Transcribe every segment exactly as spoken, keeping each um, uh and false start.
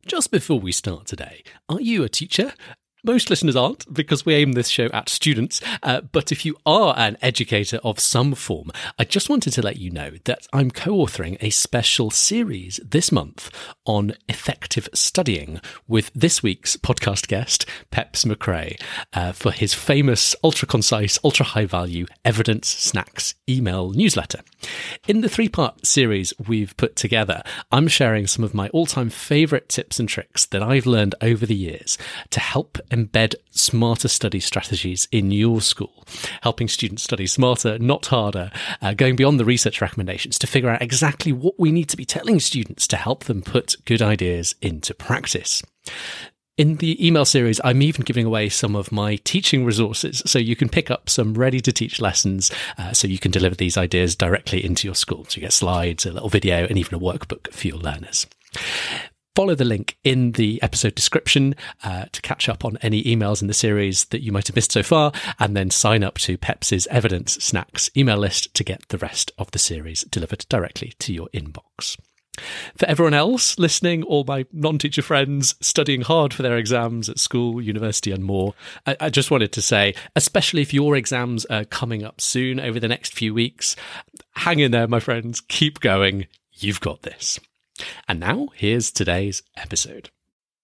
Just before we start today, are you a teacher? Most listeners aren't, because we aim this show at students, uh, but if you are an educator of some form, I just wanted to let you know that I'm co-authoring a special series this month on effective studying with this week's podcast guest, Peps McRae, uh, for his famous ultra-concise, ultra-high-value Evidence Snacks email newsletter. In the three-part series we've put together, I'm sharing some of my all-time favourite tips and tricks that I've learned over the years to help embed smarter study strategies in your school, helping students study smarter, not harder, uh, going beyond the research recommendations to figure out exactly what we need to be telling students to help them put good ideas into practice. In the email series, I'm even giving away some of my teaching resources, so you can pick up some ready-to-teach lessons uh, so you can deliver these ideas directly into your school. So you get slides, a little video, and even a workbook for your learners. Follow the link in the episode description uh, to catch up on any emails in the series that you might have missed so far, and then sign up to Peps's Evidence Snacks email list to get the rest of the series delivered directly to your inbox. For everyone else listening, all my non-teacher friends studying hard for their exams at school, university and more, I, I just wanted to say, especially if your exams are coming up soon over the next few weeks, hang in there, my friends, keep going, you've got this. And now, here's today's episode.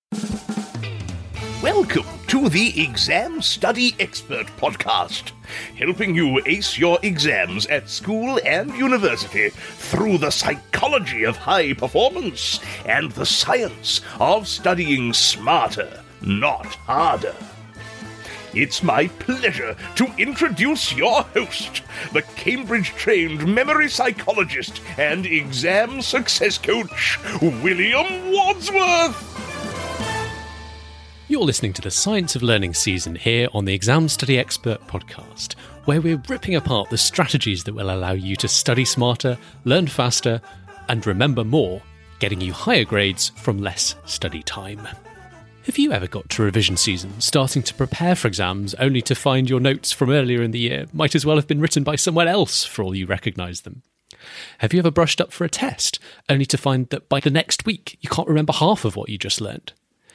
Welcome to the Exam Study Expert Podcast, helping you ace your exams at school and university through the psychology of high performance and the science of studying smarter, not harder. It's my pleasure to introduce your host, the Cambridge-trained memory psychologist and exam success coach, William Wadsworth. You're listening to the Science of Learning season here on the Exam Study Expert podcast, where we're ripping apart the strategies that will allow you to study smarter, learn faster, and remember more, getting you higher grades from less study time. Have you ever got to revision season, starting to prepare for exams, only to find your notes from earlier in the year might as well have been written by someone else for all you recognise them? Have you ever brushed up for a test, only to find that by the next week you can't remember half of what you just learned?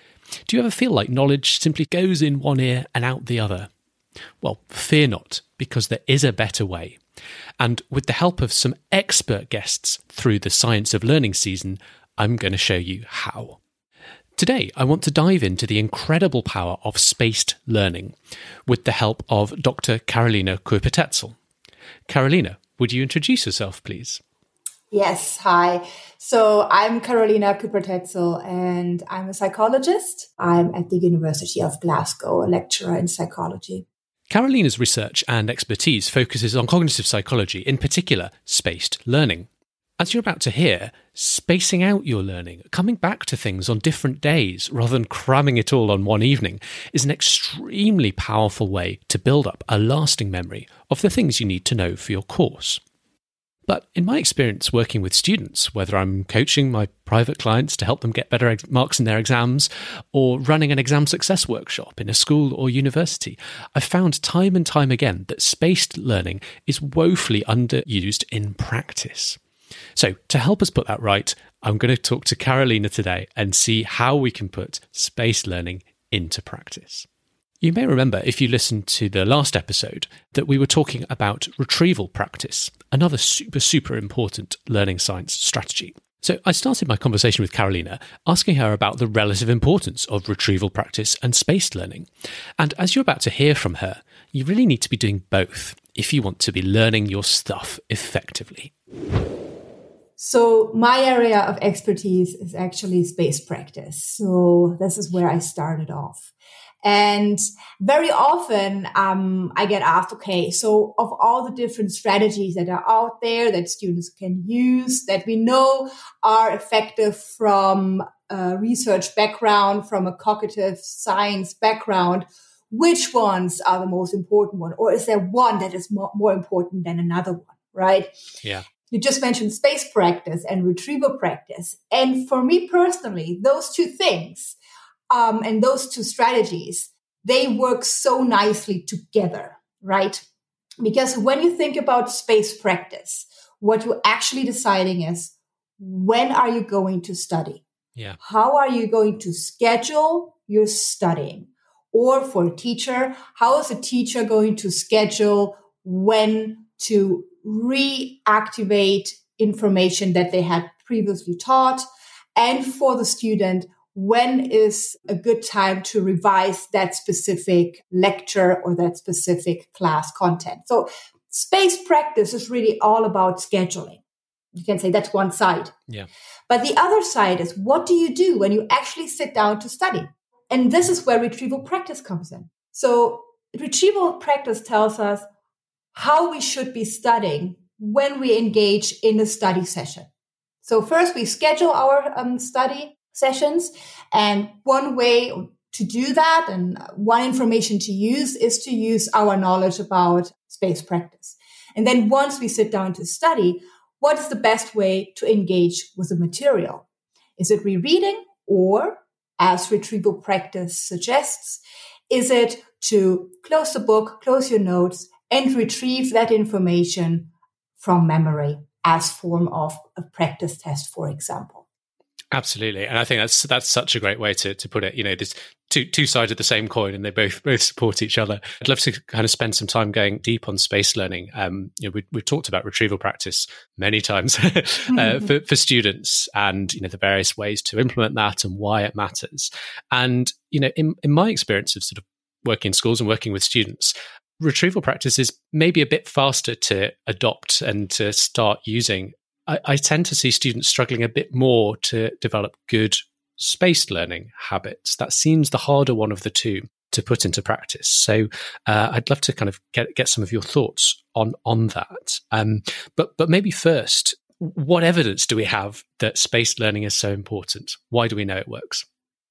Do you ever feel like knowledge simply goes in one ear and out the other? Well, fear not, because there is a better way. And with the help of some expert guests through the Science of Learning season, I'm going to show you how. Today, I want to dive into the incredible power of spaced learning with the help of Doctor Karolina Kuyper-Tetzel. Karolina, would you introduce yourself, please? Yes, hi. So I'm Karolina Kuyper-Tetzel and I'm a psychologist. I'm at the University of Glasgow, a lecturer in psychology. Karolina's research and expertise focuses on cognitive psychology, in particular, spaced learning. As you're about to hear, spacing out your learning, coming back to things on different days rather than cramming it all on one evening, is an extremely powerful way to build up a lasting memory of the things you need to know for your course. But in my experience working with students, whether I'm coaching my private clients to help them get better ex- marks in their exams, or running an exam success workshop in a school or university, I've found time and time again that spaced learning is woefully underused in practice. So to help us put that right, I'm going to talk to Karolina today and see how we can put spaced learning into practice. You may remember, if you listened to the last episode, that we were talking about retrieval practice, another super, super important learning science strategy. So I started my conversation with Karolina asking her about the relative importance of retrieval practice and spaced learning. And as you're about to hear from her, you really need to be doing both if you want to be learning your stuff effectively. So my area of expertise is actually spaced practice. So this is where I started off. And very often um, I get asked, okay, so of all the different strategies that are out there that students can use, that we know are effective from a research background, from a cognitive science background, which ones are the most important one? Or is there one that is more, more important than another one, right? Yeah. You just mentioned spaced practice and retrieval practice. And for me personally, those two things Um, and those two strategies, they work so nicely together, right? Because when you think about spaced practice, what you're actually deciding is, when are you going to study? Yeah. How are you going to schedule your studying? Or for a teacher, how is a teacher going to schedule when to reactivate information that they had previously taught? And for the student, when is a good time to revise that specific lecture or that specific class content? So spaced practice is really all about scheduling. You can say that's one side. Yeah. But the other side is, what do you do when you actually sit down to study? And this is where retrieval practice comes in. So retrieval practice tells us how we should be studying when we engage in a study session. So first we schedule our um, study sessions. And one way to do that and one information to use is to use our knowledge about spaced practice. And then once we sit down to study, what is the best way to engage with the material? Is it rereading, or, as retrieval practice suggests, is it to close the book, close your notes, and retrieve that information from memory as form of a practice test, for example? Absolutely. And I think that's that's such a great way to to put it. You know, there's two two sides of the same coin, and they both both support each other. I'd love to kind of spend some time going deep on spaced learning. Um, you know, we, we've talked about retrieval practice many times uh, mm-hmm. for, for students, and you know the various ways to implement that and why it matters. And you know, in in my experience of sort of working in schools and working with students, retrieval practice is maybe a bit faster to adopt and to start using. I, I tend to see students struggling a bit more to develop good spaced learning habits. That seems the harder one of the two to put into practice. So uh, I'd love to kind of get get some of your thoughts on on that. Um, but but maybe first, what evidence do we have that spaced learning is so important? Why do we know it works?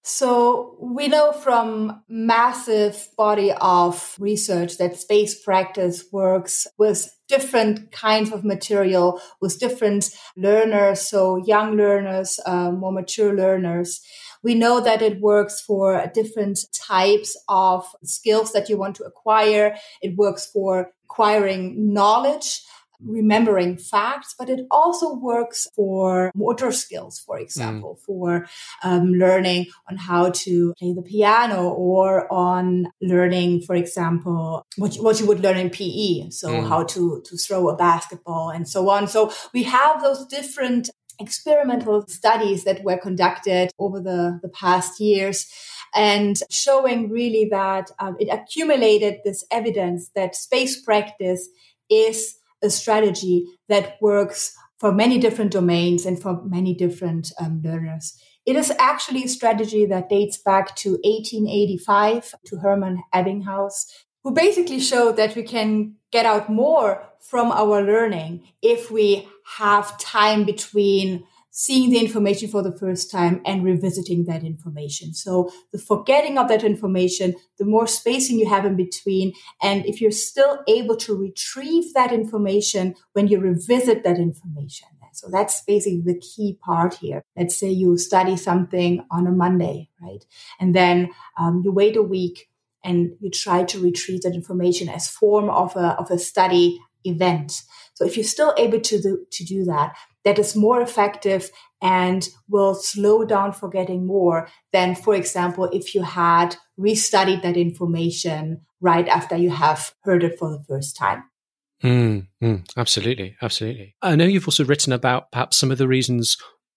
So we know from massive body of research that spaced practice works with different kinds of material, with different learners, so young learners, uh, more mature learners. We know that it works for different types of skills that you want to acquire. It works for acquiring knowledge, remembering facts, but it also works for motor skills, for example, mm. for um, learning on how to play the piano, or on learning, for example, what you, what you would learn in P E. So mm. how to, to throw a basketball and so on. So we have those different experimental studies that were conducted over the, the past years, and showing really that um, it accumulated this evidence that spaced practice is a strategy that works for many different domains and for many different um, learners. It is actually a strategy that dates back to eighteen eighty-five, to Hermann Ebbinghaus, who basically showed that we can get out more from our learning if we have time between seeing the information for the first time and revisiting that information. So the forgetting of that information, the more spacing you have in between. And if you're still able to retrieve that information when you revisit that information. So that's basically the key part here. Let's say you study something on a Monday, right? And then um, you wait a week and you try to retrieve that information as form of a, of a study event. So if you're still able to do, to do that, that is more effective and will slow down forgetting more than, for example, if you had restudied that information right after you have heard it for the first time. Mm, mm, absolutely, absolutely. I know you've also written about perhaps some of the reasons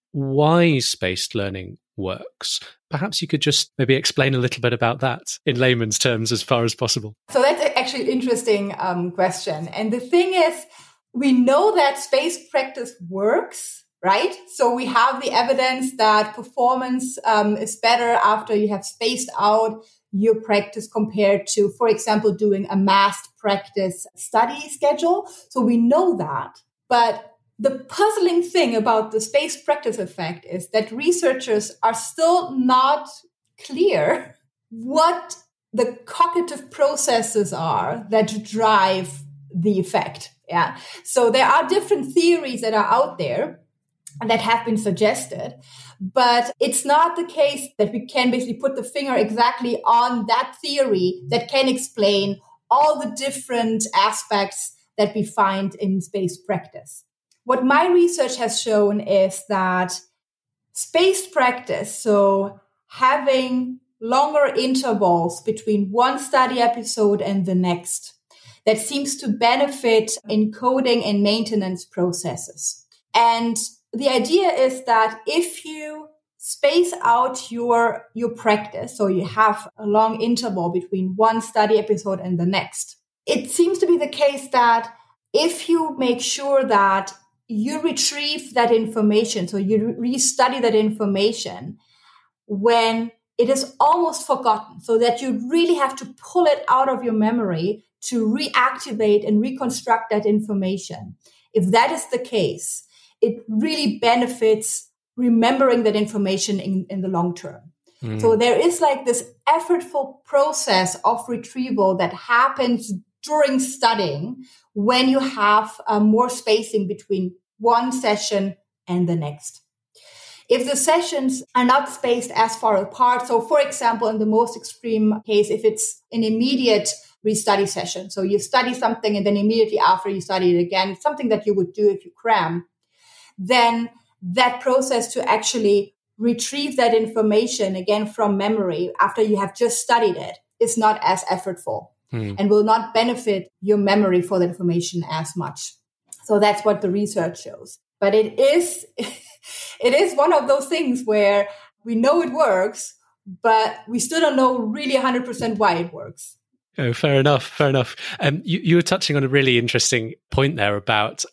why spaced learning works. Perhaps you could just maybe explain a little bit about that in layman's terms as far as possible. So that's actually an interesting um, question. And the thing is, we know that spaced practice works, right? So we have the evidence that performance um, is better after you have spaced out your practice compared to, for example, doing a massed practice study schedule. So we know that. But the puzzling thing about the spaced practice effect is that researchers are still not clear what the cognitive processes are that drive the effect. Yeah. So there are different theories that are out there that have been suggested, but it's not the case that we can basically put the finger exactly on that theory that can explain all the different aspects that we find in spaced practice. What my research has shown is that spaced practice, so having longer intervals between one study episode and the next, that seems to benefit encoding and maintenance processes. And the idea is that if you space out your, your practice, so you have a long interval between one study episode and the next, it seems to be the case that if you make sure that you retrieve that information, so you re-study that information when it is almost forgotten, so that you really have to pull it out of your memory to reactivate and reconstruct that information. If that is the case, it really benefits remembering that information in, in the long term. Mm. So there is like this effortful process of retrieval that happens during studying when you have uh, more spacing between one session and the next. If the sessions are not spaced as far apart, so for example, in the most extreme case, if it's an immediate restudy session, so you study something and then immediately after you study it again, something that you would do if you cram, then that process to actually retrieve that information again from memory after you have just studied it is not as effortful hmm. and will not benefit your memory for the information as much. So that's what the research shows. But it is, it is one of those things where we know it works, but we still don't know really one hundred percent why it works. Oh, fair enough. Fair enough. Um, you, you were touching on a really interesting point there about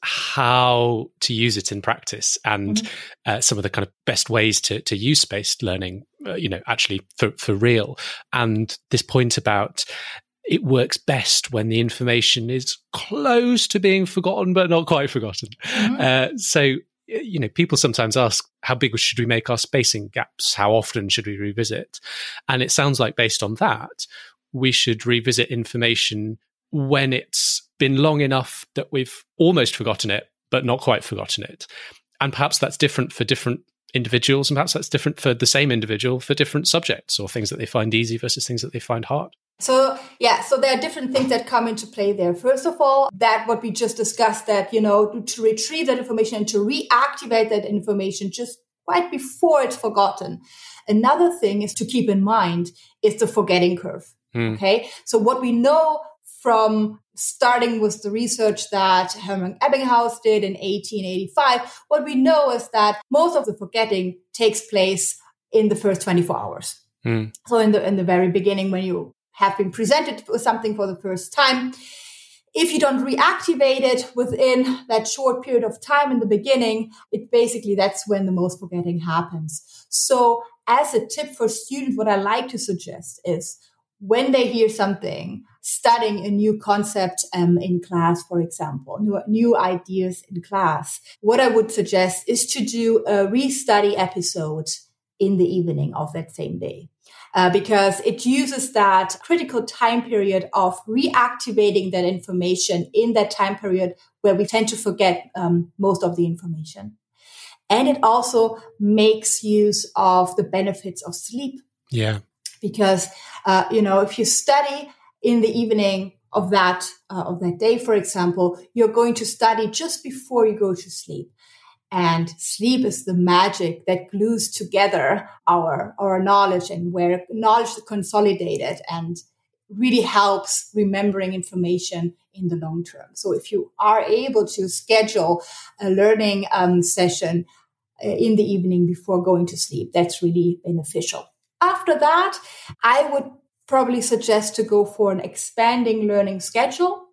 how to use it in practice and mm-hmm. uh, some of the kind of best ways to, to use spaced learning, uh, you know, actually for, for real. And this point about it works best when the information is close to being forgotten, but not quite forgotten. Mm-hmm. Uh, so, you know, people sometimes ask, how big should we make our spacing gaps? How often should we revisit? And it sounds like based on that, we should revisit information when it's been long enough that we've almost forgotten it, but not quite forgotten it. And perhaps that's different for different individuals, and perhaps that's different for the same individual for different subjects or things that they find easy versus things that they find hard. So, yeah, so there are different things that come into play there. First of all, that what we just discussed, that, you know, to retrieve that information and to reactivate that information just right before it's forgotten. Another thing is to keep in mind is the forgetting curve. Hmm. Okay. So what we know from starting with the research that Hermann Ebbinghaus did in eighteen eighty-five, what we know is that most of the forgetting takes place in the first twenty-four hours. Hmm. So in the, in the very beginning, when you have been presented with something for the first time, if you don't reactivate it within that short period of time in the beginning, it basically, that's when the most forgetting happens. So as a tip for students, what I like to suggest is when they hear something, studying a new concept um, in class, for example, new, new ideas in class, what I would suggest is to do a restudy episode in the evening of that same day. Uh, because it uses that critical time period of reactivating that information in that time period where we tend to forget um, most of the information. And it also makes use of the benefits of sleep. Yeah. Because, uh, you know, if you study in the evening of that, uh, of that day, for example, you're going to study just before you go to sleep. And sleep is the magic that glues together our, our knowledge and where knowledge is consolidated and really helps remembering information in the long term. So if you are able to schedule a learning um, session in the evening before going to sleep, that's really beneficial. After that, I would probably suggest to go for an expanding learning schedule.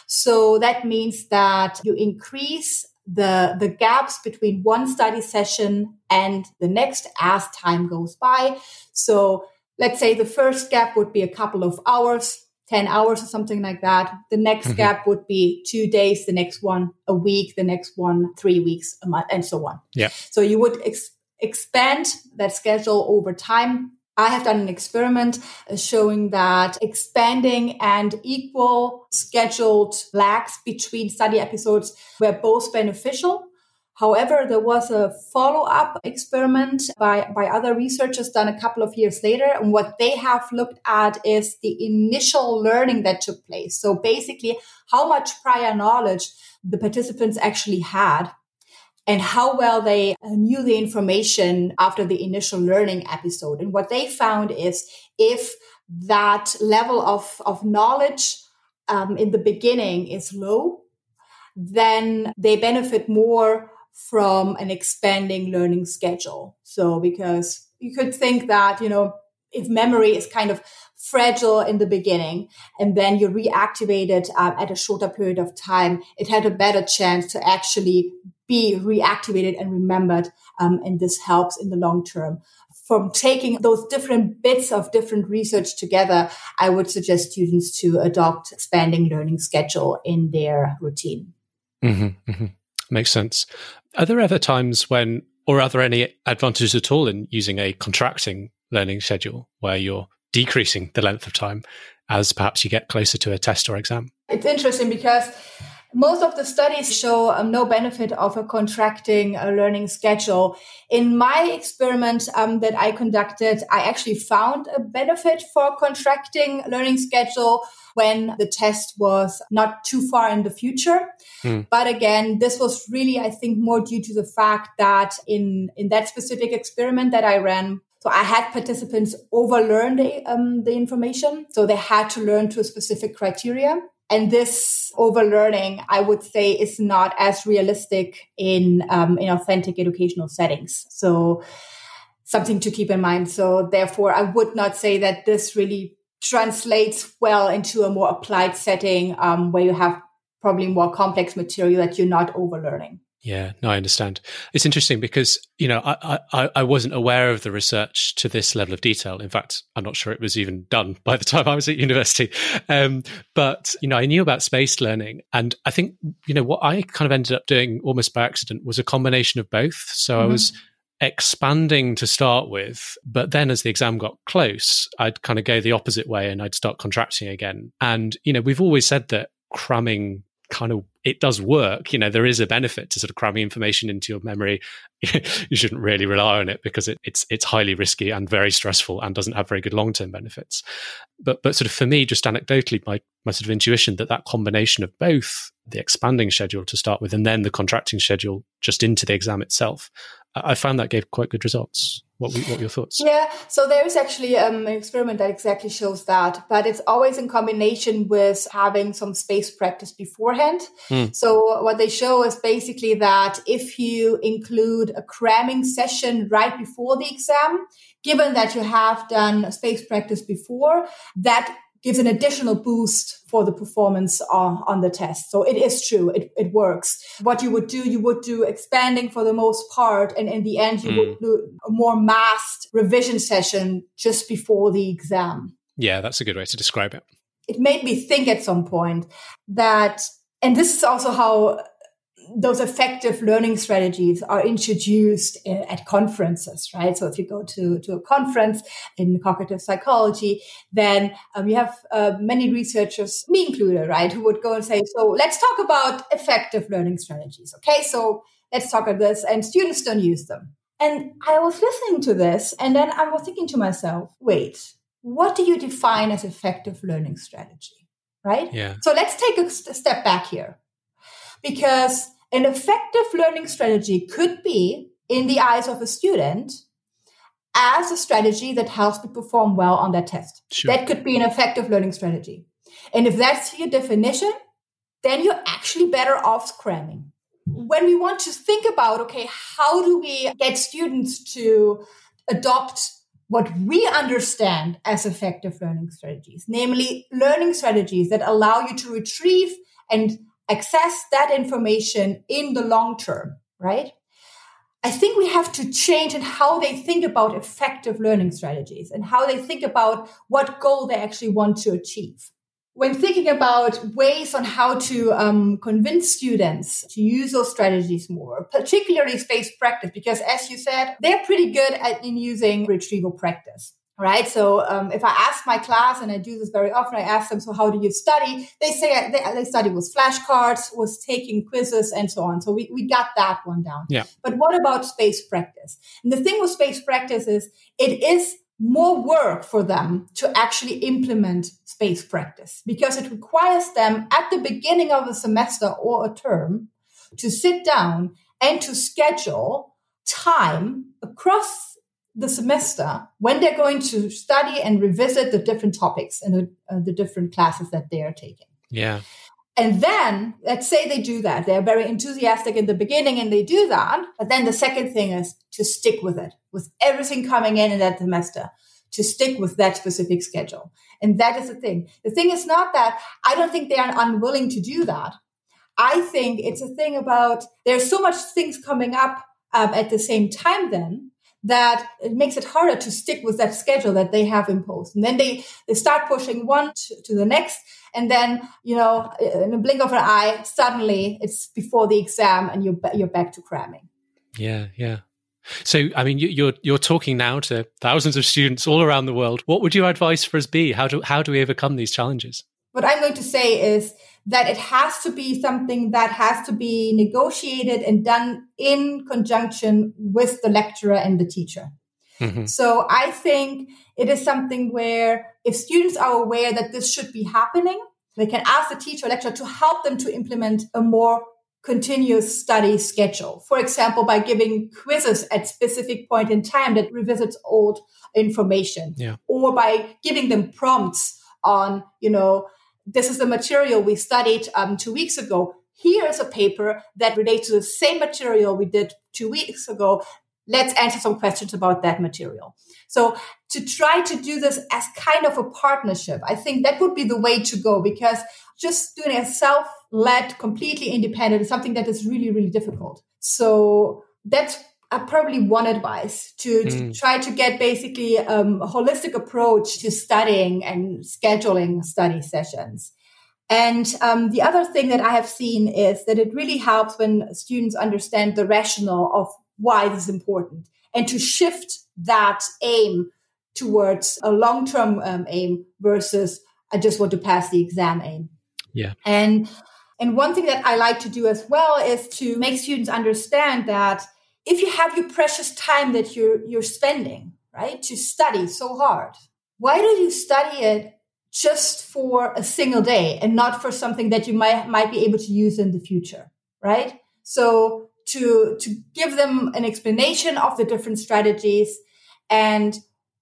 So that means that you increase the, the gaps between one study session and the next as time goes by. So let's say the first gap would be a couple of hours, ten hours or something like that. The next mm-hmm. gap would be two days, the next one a week, the next one three weeks, a month, and so on. Yeah. So you would ex- expand that schedule over time. I have done an experiment showing that expanding and equal scheduled lags between study episodes were both beneficial. However, there was a follow-up experiment by, by other researchers done a couple of years later. And what they have looked at is the initial learning that took place. So basically, how much prior knowledge the participants actually had. and how well they knew the information after the initial learning episode. And what they found is if that level of, of knowledge um, in the beginning is low, then they benefit more from an expanding learning schedule. So because you could think that, you know, if memory is kind of fragile in the beginning and then you reactivate it um, at a shorter period of time, it had a better chance to actually be reactivated and remembered. Um, and this helps in the long term. From taking those different bits of different research together, I would suggest students to adopt expanding learning schedule in their routine. Mm-hmm, mm-hmm. Makes sense. Are there ever times when, or are there any advantages at all in using a contracting learning schedule where you're decreasing the length of time as perhaps you get closer to a test or exam? It's interesting because most of the studies show um, no benefit of a contracting a learning schedule. In my experiment um, that I conducted, I actually found a benefit for contracting learning schedule when the test was not too far in the future. Mm. But again, this was really, I think, more due to the fact that in, in that specific experiment that I ran, so I had participants overlearn the, um, the information. So they had to learn to a specific criteria. And this overlearning, I would say, is not as realistic in um, in authentic educational settings. So something to keep in mind. So therefore, I would not say that this really translates well into a more applied setting um, where you have probably more complex material that you're not overlearning. Yeah, no, I understand. It's interesting because, you know, I, I, I wasn't aware of the research to this level of detail. In fact, I'm not sure it was even done by the time I was at university. Um, but, you know, I knew about spaced learning. And I think, you know, what I kind of ended up doing almost by accident was a combination of both. So mm-hmm. I was expanding to start with, but then as the exam got close, I'd kind of go the opposite way and I'd start contracting again. And, you know, we've always said that cramming kind of, it does work. You know, there is a benefit to sort of cramming information into your memory. You shouldn't really rely on it because it, it's it's highly risky and very stressful and doesn't have very good long-term benefits. But but sort of for me, just anecdotally, my, my sort of intuition that that combination of both the expanding schedule to start with and then the contracting schedule just into the exam itself, I found that gave quite good results. What were, what were your thoughts? Yeah, so there is actually um, an experiment that exactly shows that, but it's always in combination with having some space practice beforehand. Mm. So what they show is basically that if you include a cramming session right before the exam, given that you have done space practice before, that gives an additional boost for the performance on, on the test. So it is true. It, it works. What you would do, you would do expanding for the most part. And in the end, you mm. would do a more massed revision session just before the exam. Yeah, that's a good way to describe it. It made me think at some point that, and this is also how those effective learning strategies are introduced at conferences, right? So if you go to, to a conference in cognitive psychology, then um, you have uh, many researchers, me included, right, who would go and say, so let's talk about effective learning strategies. Okay, so let's talk about this. And students don't use them. And I was listening to this, and then I was thinking to myself, wait, what do you define as effective learning strategy, right? Yeah. So let's take a step back here. Because an effective learning strategy could be, in the eyes of a student, as a strategy that helps them perform well on their test. Sure. That could be an effective learning strategy. And if that's your definition, then you're actually better off cramming. When we want to think about, okay, how do we get students to adopt what we understand as effective learning strategies, namely learning strategies that allow you to retrieve and access that information in the long term, right? I think we have to change in how they think about effective learning strategies and how they think about what goal they actually want to achieve. When thinking about ways on how to um, convince students to use those strategies more, particularly spaced practice, because as you said, they're pretty good at in using retrieval practice. Right. So um, if I ask my class, and I do this very often, I ask them, so how do you study? They say they, they study with flashcards, was taking quizzes and so on. So we, we got that one down. Yeah. But what about spaced practice? And the thing with spaced practice is it is more work for them to actually implement spaced practice because it requires them at the beginning of a semester or a term to sit down and to schedule time across the semester when they're going to study and revisit the different topics and the, uh, the different classes that they are taking. Yeah. And then let's say they do that. They're very enthusiastic in the beginning and they do that. But then the second thing is to stick with it, with everything coming in in that semester, to stick with that specific schedule. And that is the thing. The thing is not that I don't think they are unwilling to do that. I think it's a thing about there's so much things coming up um, at the same time then that it makes it harder to stick with that schedule that they have imposed. And then they, they start pushing one to, to the next. And then, you know, in a blink of an eye, suddenly it's before the exam and you're, you're back to cramming. Yeah, yeah. So, I mean, you, you're you're talking now to thousands of students all around the world. What would your advice for us be? How do how do we overcome these challenges? What I'm going to say is that it has to be something that has to be negotiated and done in conjunction with the lecturer and the teacher. Mm-hmm. So I think it is something where if students are aware that this should be happening, they can ask the teacher or lecturer to help them to implement a more continuous study schedule. For example, by giving quizzes at specific point in time that revisits old information, yeah. or by giving them prompts on, you know, this is the material we studied um, two weeks ago. Here is a paper that relates to the same material we did two weeks ago. Let's answer some questions about that material. So to try to do this as kind of a partnership, I think that would be the way to go, because just doing a self-led, completely independent is something that is really, really difficult. So that's uh, probably one advice, to, mm. to try to get basically um, a holistic approach to studying and scheduling study sessions. And um, the other thing that I have seen is that it really helps when students understand the rationale of why this is important, and to shift that aim towards a long-term um, aim versus I just want to pass the exam aim. Yeah. And and one thing that I like to do as well is to make students understand that if you have your precious time that you're you're spending, right, to study so hard, why do you study it just for a single day and not for something that you might might be able to use in the future, right? So to to give them an explanation of the different strategies. And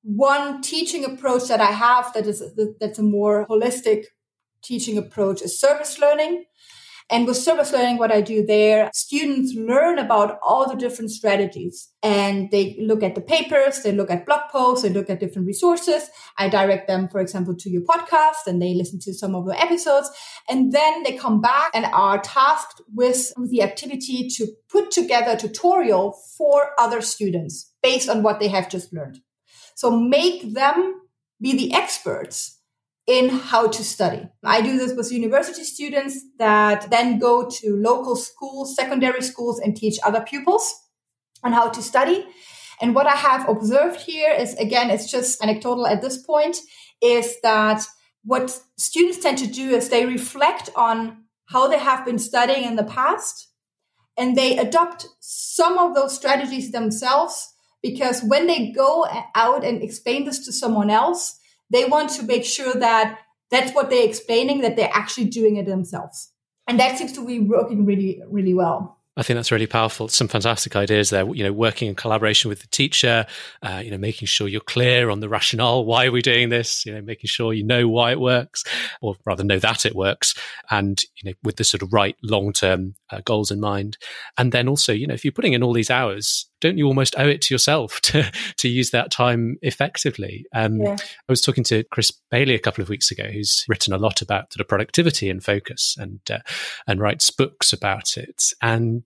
one teaching approach that I have that is that's a more holistic teaching approach is service learning. And with service learning, what I do there, students learn about all the different strategies, and they look at the papers, they look at blog posts, they look at different resources. I direct them, for example, to your podcast, and they listen to some of the episodes. And then they come back and are tasked with the activity to put together a tutorial for other students based on what they have just learned. So make them be the experts in how to study. I do this with university students that then go to local schools, secondary schools, and teach other pupils on how to study. And what I have observed here is, again, it's just anecdotal at this point, is that what students tend to do is they reflect on how they have been studying in the past, and they adopt some of those strategies themselves, because when they go out and explain this to someone else, they want to make sure that that's what they're explaining, that they're actually doing it themselves. And that seems to be working really, really well. I think that's really powerful. Some fantastic ideas there. You know, working in collaboration with the teacher, uh, you know, making sure you're clear on the rationale. Why are we doing this? You know, making sure you know why it works, or rather know that it works, and, you know, with the sort of right long-term uh, goals in mind. And then also, you know, if you're putting in all these hours, don't you almost owe it to yourself to to use that time effectively? Um, yeah. I was talking to Chris Bailey a couple of weeks ago, who's written a lot about sort of productivity and focus, and uh, and writes books about it. And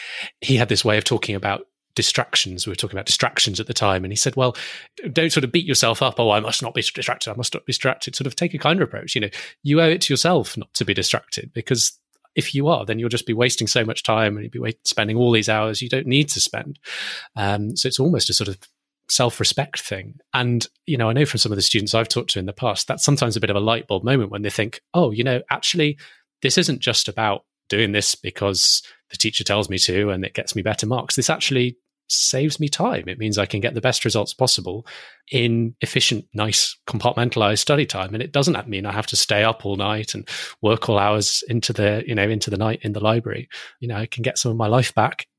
he had this way of talking about distractions. We were talking about distractions at the time, and he said, well, don't sort of beat yourself up. Oh, I must not be distracted. I must not be distracted. Sort of take a kinder approach. You know, you owe it to yourself not to be distracted, because if you are, then you'll just be wasting so much time, and you'll be wait- spending all these hours you don't need to spend. Um, so it's almost a sort of self-respect thing. And, you know, I know from some of the students I've talked to in the past, that's sometimes a bit of a light bulb moment when they think, oh, you know, actually, this isn't just about doing this because the teacher tells me to and it gets me better marks. This actually saves me time. It means I can get the best results possible in efficient, nice, compartmentalized study time. And it doesn't mean I have to stay up all night and work all hours into the, you know, into the night in the library. You know, I can get some of my life back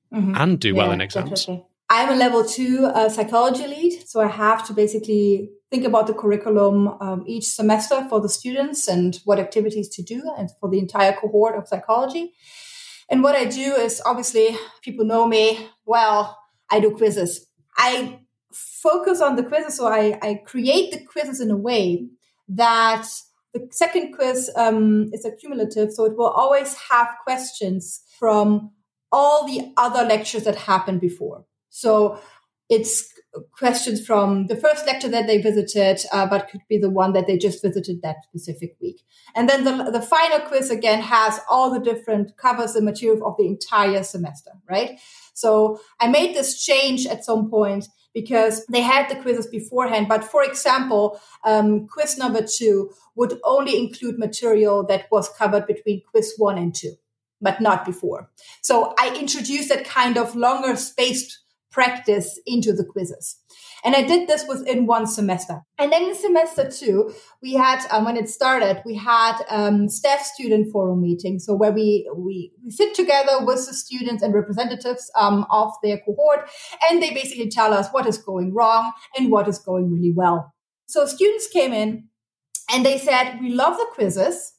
mm-hmm. and do yeah, well in exams. Definitely. I'm a level two uh, psychology lead, so I have to basically think about the curriculum um, each semester for the students and what activities to do and for the entire cohort of psychology. And what I do is, obviously, people know me well, I do quizzes. I focus on the quizzes, so I, I create the quizzes in a way that the second quiz um, is accumulative, so it will always have questions from all the other lectures that happened before. So it's questions from the first lecture that they visited, uh, but could be the one that they just visited that specific week. And then the, the final quiz, again, has all the different covers the material of the entire semester, right? So I made this change at some point because they had the quizzes beforehand. But for example, um, quiz number two would only include material that was covered between quiz one and two, but not before. So I introduced that kind of longer spaced practice into the quizzes. And I did this within one semester. And then in semester two, we had, um, when it started, we had um, staff student forum meetings. So where we, we, we sit together with the students and representatives um, of their cohort, and they basically tell us what is going wrong and what is going really well. So students came in and they said, we love the quizzes.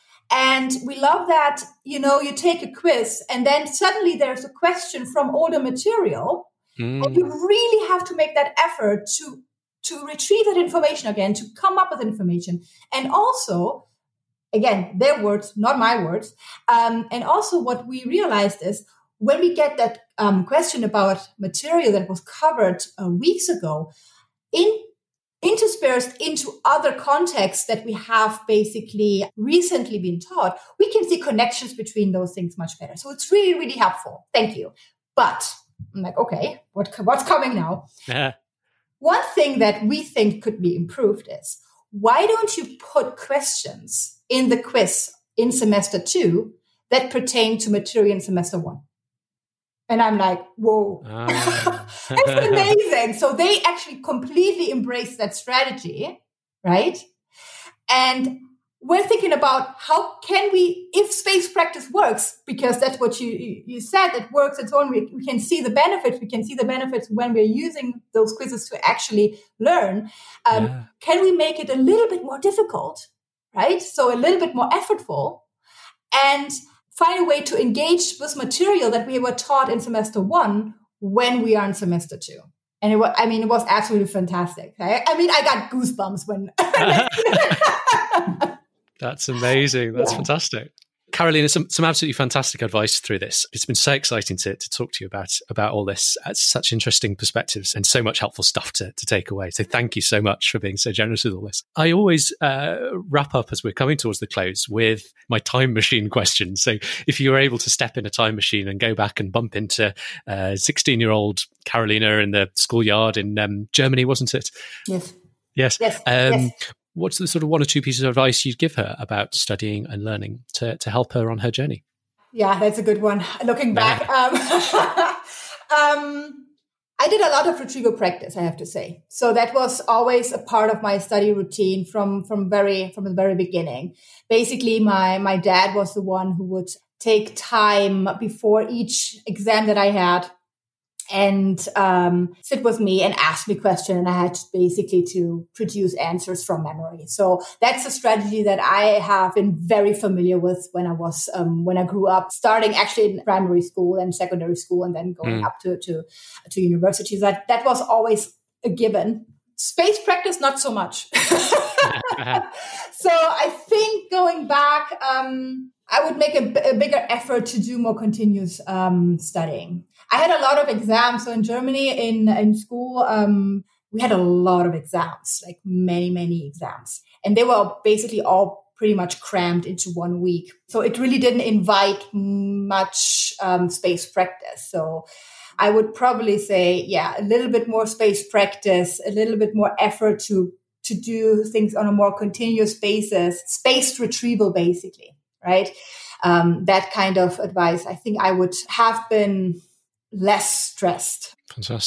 And we love that, you know, you take a quiz and then suddenly there's a question from older material. Mm. And you really have to make that effort to, to retrieve that information again, to come up with information. And also, again, their words, not my words. Um, and also what we realized is when we get that um, question about material that was covered uh, weeks ago, in interspersed into other contexts that we have basically recently been taught, we can see connections between those things much better. So it's really, really helpful. Thank you. But I'm like, okay, what, what's coming now? Yeah. One thing that we think could be improved is, why don't you put questions in the quiz in semester two that pertain to material in semester one? And I'm like, whoa, uh. It's amazing. So they actually completely embraced that strategy, right? And we're thinking about how can we, if space practice works, because that's what you you said, it works and so on, we, we can see the benefits. We can see the benefits when we're using those quizzes to actually learn. Um, yeah. Can we make it a little bit more difficult, right? So a little bit more effortful, and find a way to engage with material that we were taught in semester one when we are in semester two. And it was, I mean, it was absolutely fantastic. I, I mean, I got goosebumps when. That's amazing. That's yeah. fantastic. Carolina, some, some absolutely fantastic advice through this. It's been so exciting to, to talk to you about, about all this. It's such interesting perspectives and so much helpful stuff to, to take away. So thank you so much for being so generous with all this. I always uh, wrap up as we're coming towards the close with my time machine question. So if you were able to step in a time machine and go back and bump into uh, sixteen-year-old Carolina in the schoolyard in um, Germany, wasn't it? Yes. Yes. Yes. Um, yes. What's the sort of one or two pieces of advice you'd give her about studying and learning to, to help her on her journey? Yeah, that's a good one. Looking back, um, um, I did a lot of retrieval practice, I have to say. So that was always a part of my study routine from, from very, from the very beginning. Basically, my, my dad was the one who would take time before each exam that I had and um, sit with me and ask me questions. And I had basically to produce answers from memory. So that's a strategy that I have been very familiar with when I was, um, when I grew up, starting actually in primary school and secondary school and then going mm. up to, to, to university. That, that was always a given. Space practice, not so much. So I think going back, um, I would make a, a bigger effort to do more continuous um, studying. I had a lot of exams. So in Germany, in, in school, um, we had a lot of exams, like many, many exams. And they were basically all pretty much crammed into one week. So it really didn't invite much um, space practice. So I would probably say, yeah, a little bit more space practice, a little bit more effort to, to do things on a more continuous basis, spaced retrieval, basically, right? Um, that kind of advice. I think I would have been less stressed. Fantastic.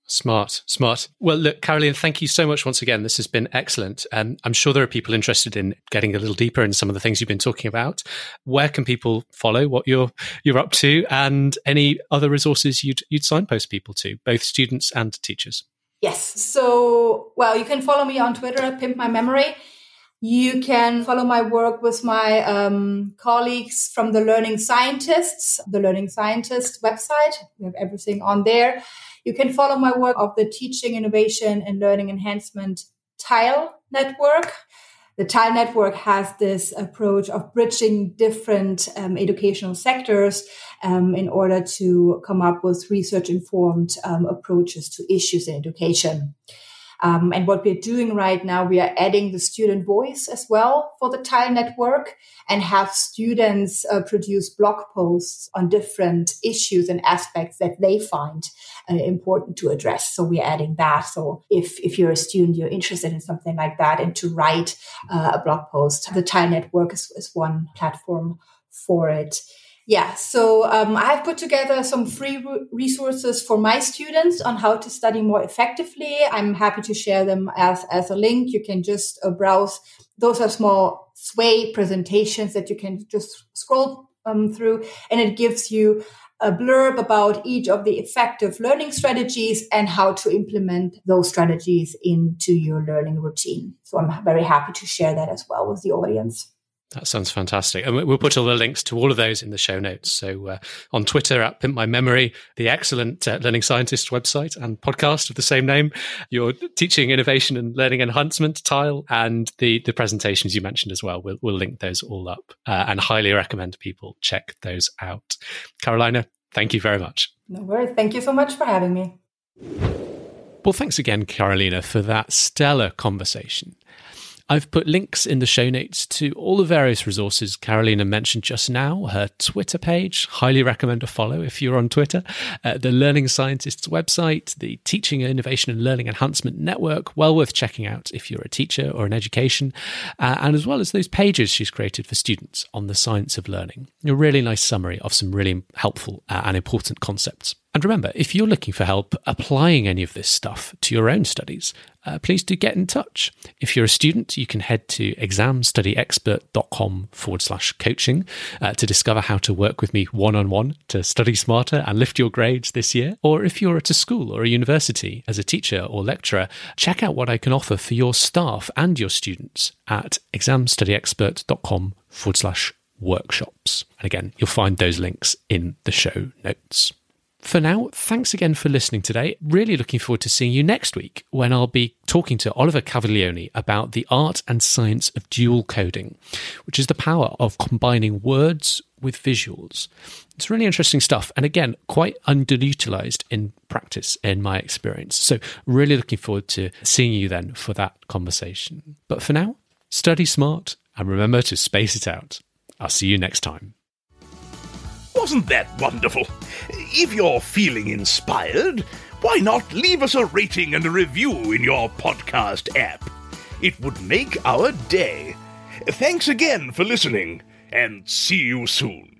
Smart, smart. Well, look, Carolina, thank you so much once again. This has been excellent. And I'm sure there are people interested in getting a little deeper in some of the things you've been talking about. Where can people follow what you're you're up to, and any other resources you'd you'd signpost people to, both students and teachers? Yes. So, well, you can follow me on Twitter at Pimp My Memory. You can follow my work with my um, colleagues from the Learning Scientists, the Learning Scientist website. We have everything on there. You can follow my work of the Teaching, Innovation, and Learning Enhancement TILE network. The TILE network has this approach of bridging different um, educational sectors um, in order to come up with research-informed um, approaches to issues in education. Um, and what we're doing right now, we are adding the student voice as well for the TILE network, and have students uh, produce blog posts on different issues and aspects that they find uh, important to address. So we're adding that. So if, if you're a student, you're interested in something like that and to write uh, a blog post, the TILE network is, is one platform for it. Yeah, so um, I've put together some free re- resources for my students on how to study more effectively. I'm happy to share them as, as a link. You can just uh, browse. Those are small Sway presentations that you can just scroll um, through, and it gives you a blurb about each of the effective learning strategies and how to implement those strategies into your learning routine. So I'm very happy to share that as well with the audience. That sounds fantastic. And we'll put all the links to all of those in the show notes. So uh, on Twitter at Pimp My Memory, the excellent uh, Learning Scientist website and podcast of the same name, your Teaching, Innovation and Learning Enhancement TILE, and the, the presentations you mentioned as well. We'll, we'll link those all up uh, and highly recommend people check those out. Carolina, thank you very much. No worries. Thank you so much for having me. Well, thanks again, Carolina, for that stellar conversation. I've put links in the show notes to all the various resources Carolina mentioned just now, her Twitter page, highly recommend a follow if you're on Twitter, uh, the Learning Scientists website, the Teaching, Innovation and Learning Enhancement Network, well worth checking out if you're a teacher or in education, uh, and as well as those pages she's created for students on the science of learning. A really nice summary of some really helpful uh, and important concepts. And remember, if you're looking for help applying any of this stuff to your own studies, uh, please do get in touch. If you're a student, you can head to examstudyexpert.com forward slash coaching uh, to discover how to work with me one-on-one to study smarter and lift your grades this year. Or if you're at a school or a university as a teacher or lecturer, check out what I can offer for your staff and your students at examstudyexpert.com forward slash workshops. And again, you'll find those links in the show notes. For now, thanks again for listening today. Really looking forward to seeing you next week when I'll be talking to Oliver Cavaglione about the art and science of dual coding, which is the power of combining words with visuals. It's really interesting stuff, and again, quite underutilized in practice in my experience. So really looking forward to seeing you then for that conversation. But for now, study smart and remember to space it out. I'll see you next time. Wasn't that wonderful? If you're feeling inspired, why not leave us a rating and a review in your podcast app? It would make our day. Thanks again for listening, and see you soon.